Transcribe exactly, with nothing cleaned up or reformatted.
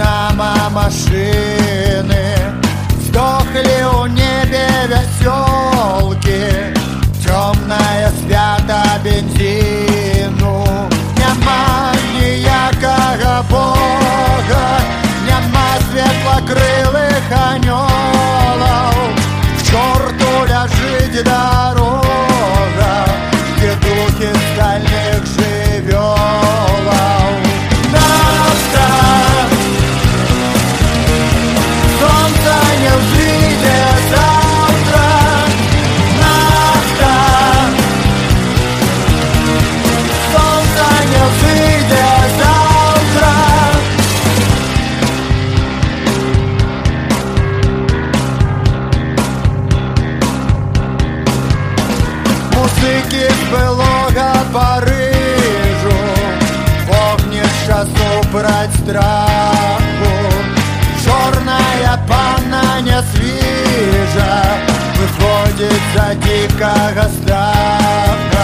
динамо машины, сдохли у небе веселки, темная свята бензину. Нема ніякого Бога, нема светлокрылых анёлов. К черту ляжить дорога, где духи стальных живёлов. Нафта, солнце не взойдет завтра. Нафта, солнце не взойдет завтра. Музыки з былого Парижу, вогнеш часу брать страху. Чорная панна не свіжа, выходит за дикого страха.